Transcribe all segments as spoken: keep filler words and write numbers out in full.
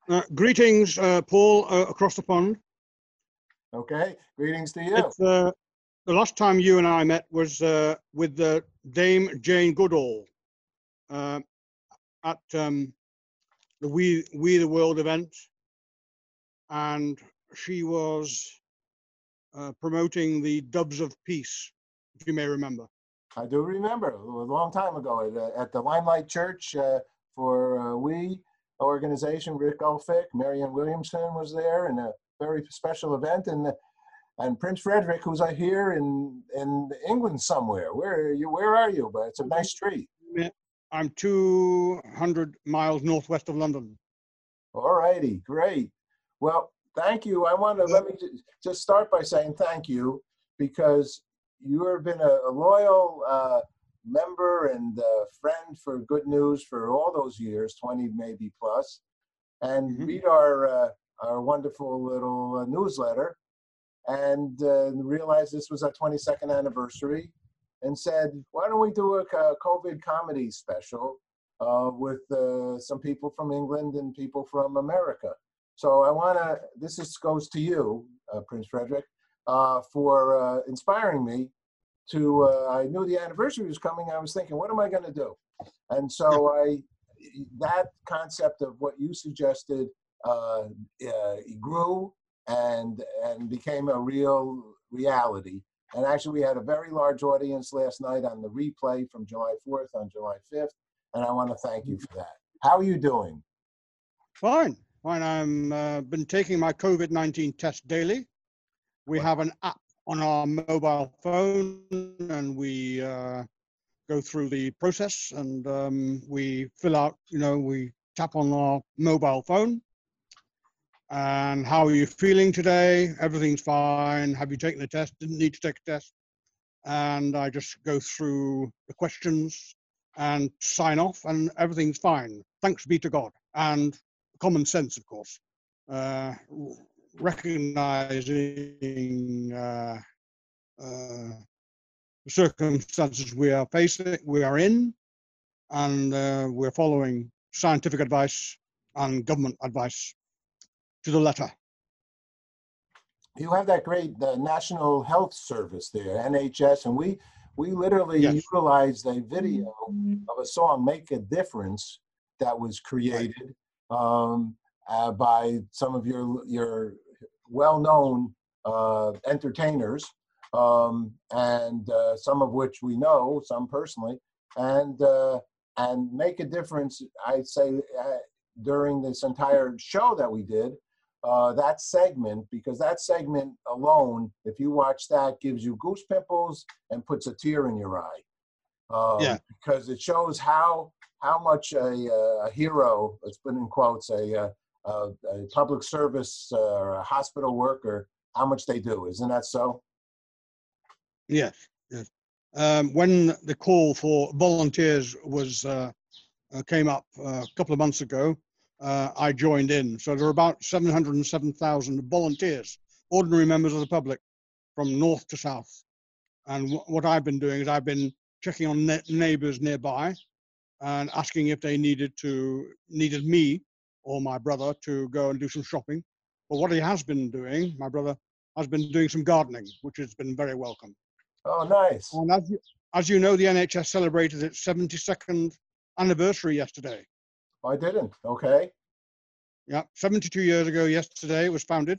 Uh, greetings, uh, Paul, uh, across the pond. Okay, greetings to you. It's, uh, the last time you and I met was uh, with uh, Dame Jane Goodall uh, at um, the We, We the World event, and she was uh, promoting the Doves of Peace, if you may remember. I do remember a long time ago at, uh, at the Limelight Church uh, for uh, We organization. Rick Ulfick, Marianne Williamson was there, and a very special event. And and Prince Frederick, who's uh, here in in England somewhere. Where are you? Where are you? But it's a nice street. I'm two hundred miles northwest of London. All righty, great. Well, thank you. I want to let me just start by saying thank you, because you have been a, a loyal uh, member and uh, friend for Good News for all those years, twenty maybe plus, and Mm-hmm. read our uh, our wonderful little uh, newsletter, and uh, realized this was our twenty-second anniversary, and said, why don't we do a COVID comedy special uh, with uh, some people from England and people from America. So I want to, this is, goes to you, uh, Prince Frederick, uh, for uh, inspiring me to, uh, I knew the anniversary was coming. I was thinking, what am I going to do? And so I, that concept of what you suggested uh, uh, grew and, and became a real reality. And actually, we had a very large audience last night on the replay from July fourth on July fifth. And I want to thank you for that. How are you doing? Fine, fine. I'm uh, been taking my COVID nineteen test daily. We have an app on our mobile phone, and we uh, go through the process, and um, we fill out, you know, we tap on our mobile phone. And how are you feeling today? Everything's fine. Have you taken the test? Didn't need to take a test. And I just go through the questions and sign off, and everything's fine. Thanks be to God. And common sense, of course. Uh, recognizing uh, uh, the circumstances we are facing, we are in, and uh, we're following scientific advice and government advice to the letter. You have that great uh, National Health Service there, N H S, and we we literally Yes. utilized a video of a song, "Make a Difference," that was created um, uh, by some of your your well-known uh, entertainers, um, and uh, some of which we know, some personally, and uh, and "Make a Difference," I'd say uh, during this entire show that we did. Uh, that segment, because that segment alone, if you watch that, gives you goose pimples and puts a tear in your eye. Um, Yeah. Because it shows how how much a, a hero, let's put in quotes, a, a, a public service uh, or a hospital worker, how much they do. Isn't that so? Yes. Yes. Um, when the call for volunteers was uh, uh, came up uh, a couple of months ago, uh, I joined in. So there are about seven hundred seven thousand volunteers, ordinary members of the public, from north to south. And w what I've been doing is I've been checking on ne neighbors nearby and asking if they needed to needed me or my brother to go and do some shopping. But what he has been doing, my brother, has been doing some gardening, which has been very welcome. Oh, nice. And as you, as you know, the N H S celebrated its seventy-second anniversary yesterday. I didn't. Okay. Yeah, seventy-two years ago yesterday it was founded.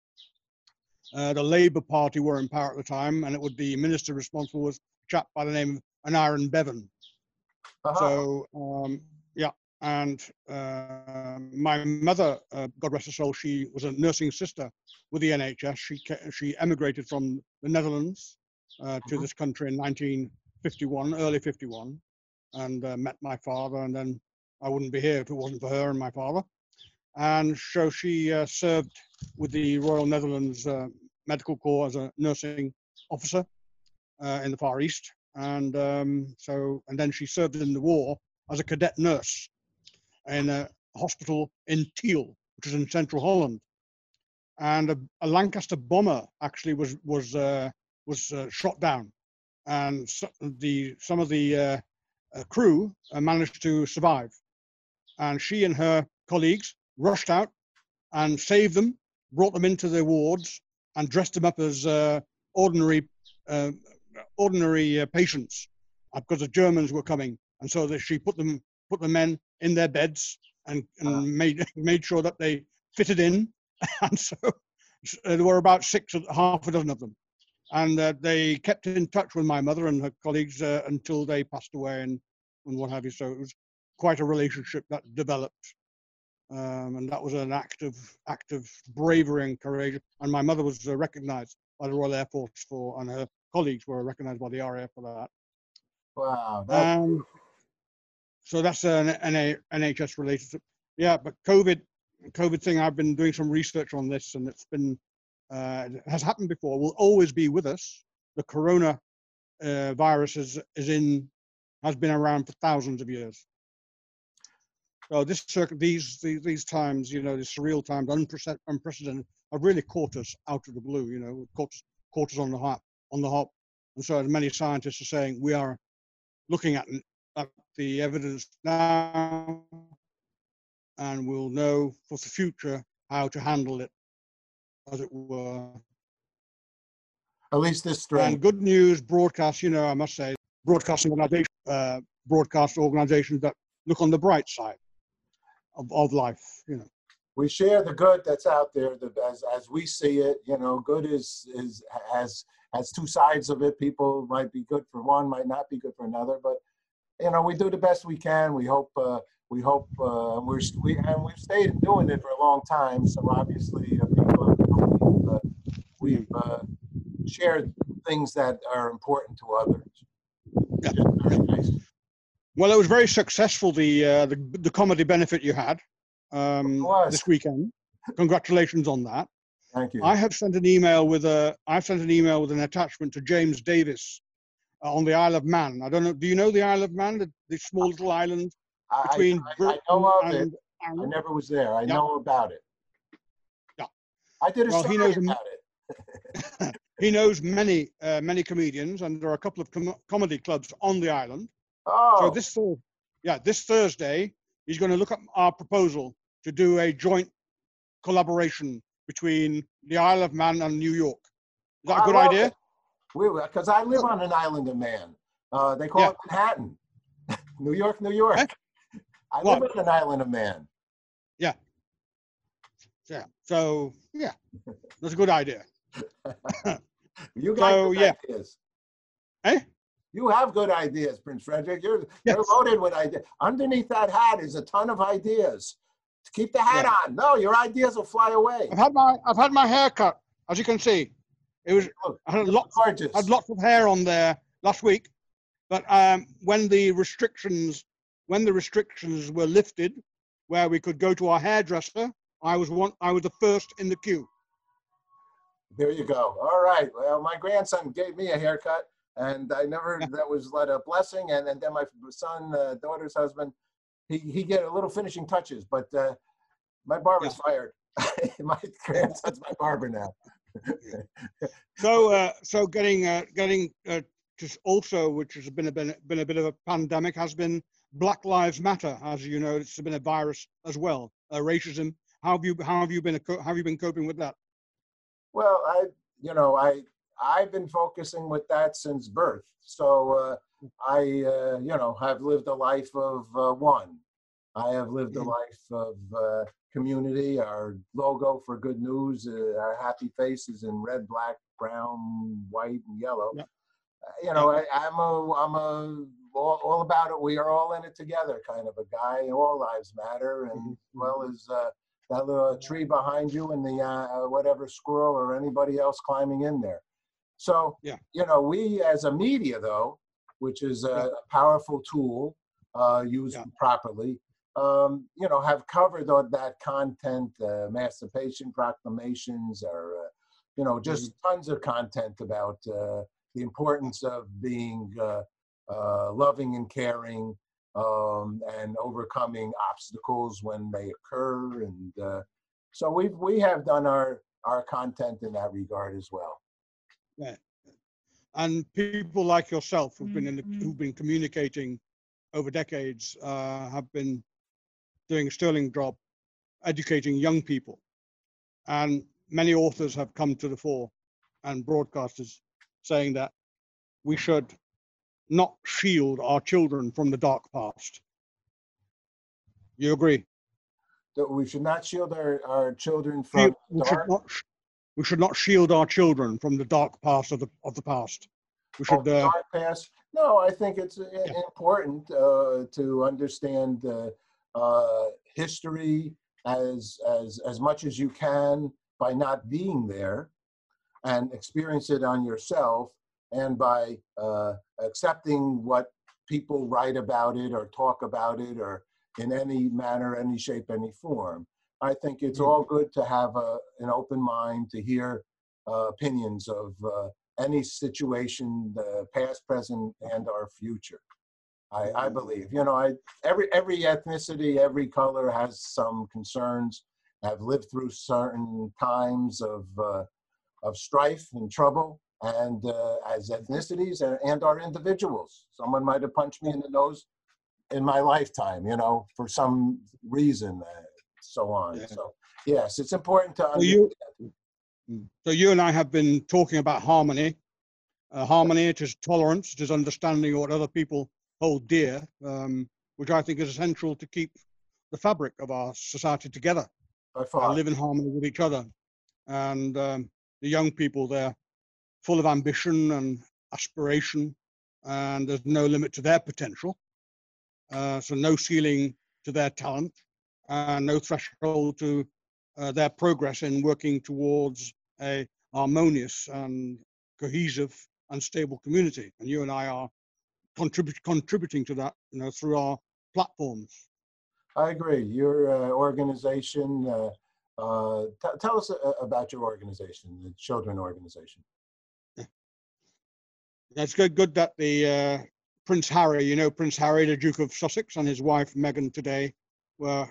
Uh, the Labour Party were in power at the time, and it would the minister responsible was a chap by the name of Aneurin Bevan. Uh-huh. So, um, yeah, and uh, my mother, uh, God rest her soul, she was a nursing sister with the N H S. She she emigrated from the Netherlands uh, to Mhm. this country in nineteen fifty-one, early fifty-one, and uh, met my father, and then I wouldn't be here if it wasn't for her and my father. And so she uh, served with the Royal Netherlands uh, Medical Corps as a nursing officer uh, in the Far East. And um, so, and then she served in the war as a cadet nurse in a hospital in Tiel, which is in central Holland. And a, a Lancaster bomber actually was was uh, was uh, shot down, and so the some of the uh, uh, crew uh, managed to survive. And she and her colleagues rushed out and saved them, brought them into their wards, and dressed them up as uh, ordinary uh, ordinary uh, patients because the Germans were coming, and so that she put them put the men in their beds and, and uh, made made sure that they fitted in, and so uh, there were about six, half a dozen of them, and uh, they kept in touch with my mother and her colleagues uh, until they passed away and and what have you. So it was quite a relationship that developed. Um, and that was an act of, act of bravery and courage. And my mother was uh, recognized by the Royal Air Force for, and her colleagues were recognized by the R A F for that. Wow. That's... Um, so that's an, an N H S related. Yeah, but COVID, COVID thing, I've been doing some research on this, and it's been, uh, it has happened before, will always be with us. The corona uh, virus is, is in, has been around for thousands of years. So this circuit, these, these these times, you know, these surreal times, unprecedented, have really caught us out of the blue. You know, caught us, caught us on the hop, on the hop. And so, as many scientists are saying, we are looking at, at the evidence now, and we'll know for the future how to handle it, as it were. At least this strain. And good news broadcast. You know, I must say, broadcasting organization, uh, broadcast organizations that look on the bright side Of, of life, you know. We share the good that's out there, the, as as we see it. You know, good is is has has two sides of it. People might be good for one, might not be good for another. But you know, we do the best we can. We hope uh, we hope uh, we're we and we've stayed doing it for a long time. So obviously, uh, people we've, uh, we've uh, shared things that are important to others. Yeah. Very nice. Well, it was very successful, the uh, the, the comedy benefit you had um, this weekend. Congratulations on that. Thank you. I have sent an email with a I've sent an email with an attachment to James Davis uh, on the Isle of Man. I don't know. Do you know the Isle of Man, the, the small little island between I, I, Britain I know of and it. Ireland? I never was there. I yeah. know about it. Yeah. I did a well, story he knows about it. He knows many uh, many comedians, and there are a couple of com comedy clubs on the island. Oh. So this, yeah, this Thursday, he's going to look at our proposal to do a joint collaboration between the Isle of Man and New York. Is that a good idea? Because I live on an island of man. Uh, they call yeah. it Manhattan. New York, New York. Eh? I live what? on an island of man. Yeah. Yeah. So, yeah, that's a good idea. You got so, good yeah. ideas. Eh? You have good ideas, Prince Frederick. You're, yes. you're loaded with ideas. Underneath that hat is a ton of ideas. Keep the hat yeah. on. No, your ideas will fly away. I've had my I've had my hair cut, as you can see. It was look, I had lots, gorgeous. had lots of hair on there last week, but um, when the restrictions when the restrictions were lifted, where we could go to our hairdresser, I was one. I was the first in the queue. There you go. All right. Well, my grandson gave me a haircut. And I never, that was like a blessing. And, and then my son, uh, daughter's husband, he, he get a little finishing touches, but uh, my barber's yeah. fired. My grandson's my barber now. so, uh, so getting, uh, getting uh, just also, which has been a, been, been a bit of a pandemic, has been Black Lives Matter. As you know, it's been a virus as well, uh, racism. How have you, how have you been, how have you been coping with that? Well, I, you know, I, I've been focusing with that since birth. So uh, I, uh, you know, have lived a life of uh, one. I have lived a life of uh, community. Our logo for Good News, uh, our happy faces in red, black, brown, white, and yellow. Yeah. Uh, you know, yeah. I, I'm a, I'm a all, all about it. We are all in it together kind of a guy. All lives matter, and mm-hmm. as well as uh, that little tree behind you and the uh, whatever squirrel or anybody else climbing in there. So, yeah. you know, we as a media, though, which is a yeah. powerful tool uh, used yeah. properly, um, you know, have covered all that content, uh, emancipation proclamations, or, uh, you know, just mm-hmm. tons of content about uh, the importance of being uh, uh, loving and caring um, and overcoming obstacles when they occur. And uh, so we've, we have done our, our content in that regard as well. Yeah, and people like yourself who've been in the, who've been communicating over decades uh, have been doing a sterling job educating young people. And many authors have come to the fore and broadcasters saying that we should not shield our children from the dark past. You agree? That we should not shield our, our children from We should dark. not, we should not shield our children from the dark past of the of the past. We should. Oh, Uh, dark past? No, I think it's uh, Yeah. important uh, to understand uh, uh, history as as as much as you can by not being there, and experience it on yourself, and by uh, accepting what people write about it or talk about it or in any manner, any shape, any form. I think it's Mhm. all good to have a, an open mind to hear uh, opinions of uh, any situation, the past, present, and our future. I, I believe, you know, I every every ethnicity, every color has some concerns. Have lived through certain times of uh, of strife and trouble, and uh, as ethnicities and, and our individuals. Someone might have punched me in the nose in my lifetime, you know, for some reason, uh, so on. Yeah. So yes, it's important to So understand. you, so you and I have been talking about harmony. Uh, harmony, it is tolerance, it is understanding what other people hold dear, um, which I think is essential to keep the fabric of our society together, By uh, far. live in harmony with each other. And um, the young people, they're full of ambition and aspiration, and there's no limit to their potential. Uh, so no ceiling to their talent, and no threshold to uh, their progress in working towards a harmonious and cohesive and stable community. And you and I are contribute, contributing to that, you know, through our platforms. I agree. Your uh, organization, uh, uh, t- tell us uh, about your organization, the children organization. It's good, good that the uh, Prince Harry, you know, Prince Harry, the Duke of Sussex, and his wife Meghan today were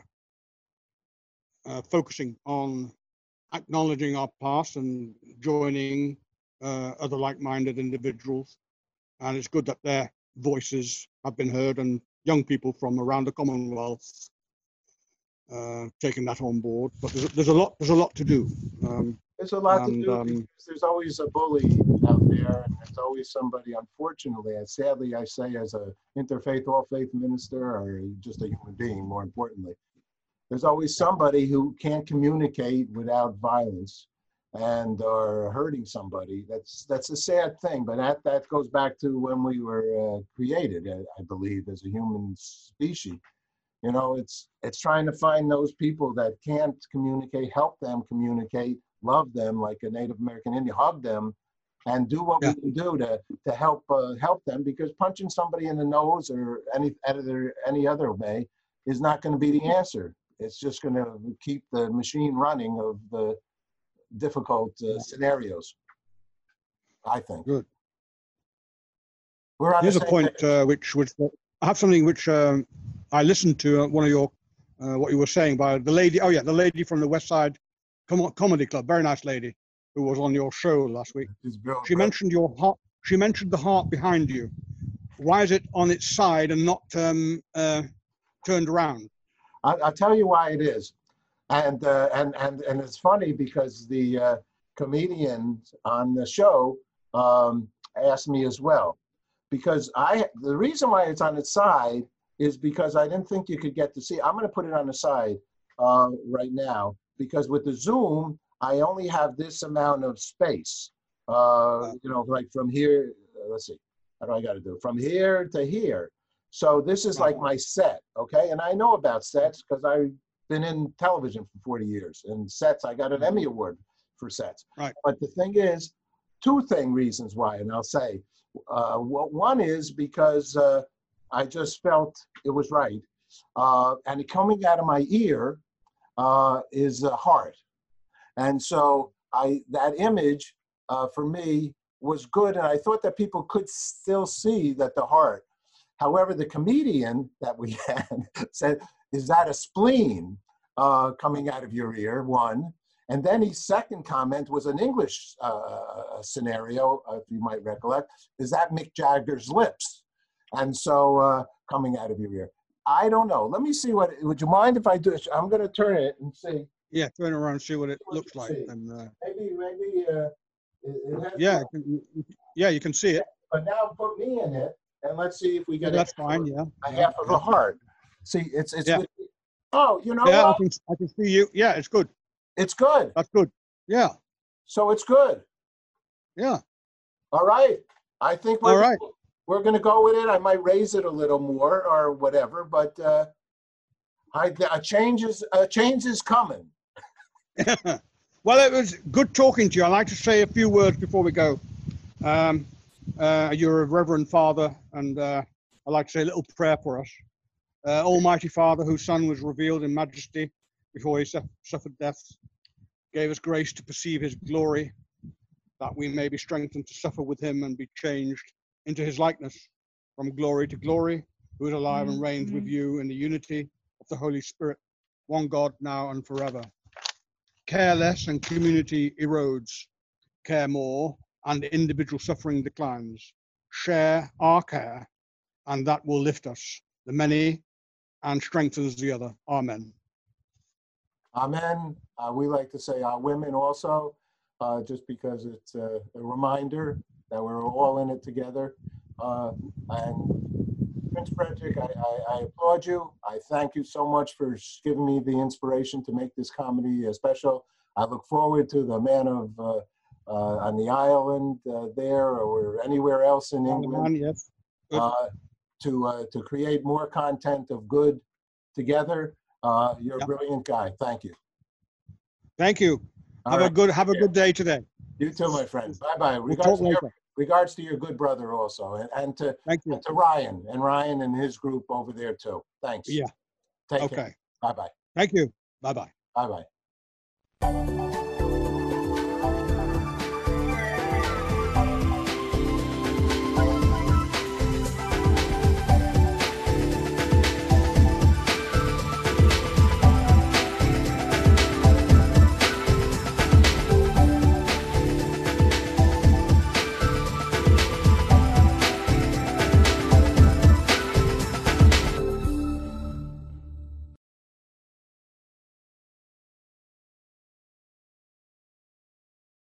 uh, focusing on acknowledging our past and joining uh, other like-minded individuals. And it's good that their voices have been heard, and young people from around the Commonwealth uh, taking that on board. But there's, there's a lot, there's a lot to do. Um, There's a lot and, to do um, because there's always a bully out there, and there's always somebody, unfortunately, and sadly I say as a interfaith, all-faith minister, or just a human being, more importantly, there's always somebody who can't communicate without violence and are hurting somebody. That's that's a sad thing, but that, that goes back to when we were uh, created, I believe, as a human species. You know, it's it's trying to find those people that can't communicate, help them communicate, love them like a Native American Indian, hug them, and do what Yeah. we can do to to help uh, help them. Because punching somebody in the nose or any other any other way is not going to be the answer. It's just going to keep the machine running of the difficult uh, scenarios, I think. good. We're on Here's the a same point page. uh, which, which I have something which um, I listened to uh, one of your uh, what you were saying by the lady. Oh yeah, the lady from the West Side Com- Comedy Club, very nice lady, who was on your show last week. It's real- She mentioned your heart. She mentioned the heart behind you. Why is it on its side and not um, uh, turned around? I, I'll tell you why it is. And, uh, and, and, and it's funny because the uh, comedian on the show um, asked me as well. Because I, the reason why it's on its side is because I didn't think you could get to see. I'm going to put it on the side uh, right now because with the Zoom, I only have this amount of space. Uh, you know, like from here, uh, let's see, how do I got to do? From here to here. So this is like my set, okay? And I know about sets because I've been in television for forty years. And sets, I got an Emmy Award for sets. Right. But the thing is, two thing reasons why, and I'll say, uh, one is because uh, I just felt it was right. Uh, and coming out of my ear uh, is a heart. And so I that image uh, for me was good. And I thought that people could still see that the heart. However, the comedian that we had said, is that a spleen uh, coming out of your ear, one? And then his second comment was an English uh, scenario, if you might recollect, is that Mick Jagger's lips? And so uh, coming out of your ear. I don't know. Let me see what, would you mind if I do this? I'm going to turn it and see. Yeah, turn around and see what it What looks you like. see. And uh, Maybe, maybe, uh, it, it has. yeah, you can- you- yeah, you can see it. But now put me in it, and let's see if we Yeah, get a, that's fine. Yeah, a yeah, half of yeah. a heart. See, it's, it's, Yeah. with, oh, you know Yeah, I what? can, I can see you. Yeah, it's good. It's good. That's good. Yeah, So it's good. yeah. All right. I think All we're, right. we're going to go with it. I might raise it a little more or whatever, but uh, I, a change is, a change is coming. Well, it was good talking to you. I'd like to say a few words before we go. Um, uh, you're a reverend father, and uh, I'd like to say a little prayer for us. Uh, Almighty Father, whose Son was revealed in majesty before he su- suffered death, gave us grace to perceive his glory, that we may be strengthened to suffer with him and be changed into his likeness from glory to glory, who is alive and reigns with you in the unity of the Holy Spirit, one God, now and forever. Care less and community erodes. Care more and individual suffering declines. Share our care, and that will lift us, the many, and strengthens the other. Amen. Amen. Uh, we like to say our women also, uh, just because it's a, a reminder that we're all in it together. Uh, and Prince Frederick, I, I, I applaud you. I thank you so much for giving me the inspiration to make this comedy uh, special. I look forward to the Man of uh, uh, on the island uh, there or anywhere else in England Yes. uh, to uh, to create more content of good together. Uh, you're Yep. a brilliant guy. Thank you. Thank you. All have right. a good have a good day today. You too, my friend. Bye bye. We'll Regards, talk to your, later. regards to your good brother also, and, and to Thank you. and to Ryan and Ryan and his group over there too. Thanks. Yeah. Take Okay. care. Bye bye. Thank you. Bye bye. Bye bye.